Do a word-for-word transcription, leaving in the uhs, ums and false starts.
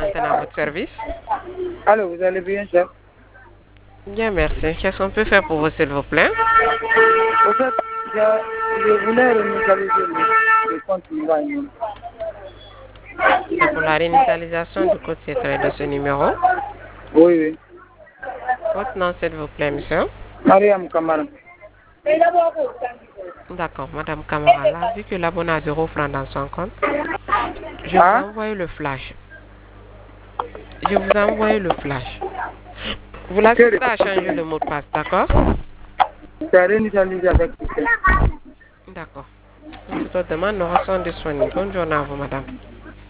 matin à votre service. Allô, vous allez bien, chef? Bien, merci. Qu'est-ce qu'on peut faire pour vous, s'il vous plaît? Au fait, je, je voulais réinitialiser le, le compte Mirail. C'est pour la réinitialisation du code secret de ce numéro. Oui, oui. Votre nom, s'il vous plaît, monsieur. Mariam Kamara. D'accord, Madame Camara. Là, vu que l'abonné a zéro franc dans son compte, je vous ai Hein? envoyé le flash. Je vous ai envoyé le flash. Vous Ok, l'assisterez à changer le mot de passe, d'accord? c'est réinitialisé avec le D'accord. Toutes autres demandes sont disponibles. Bonne journée à vous, madame.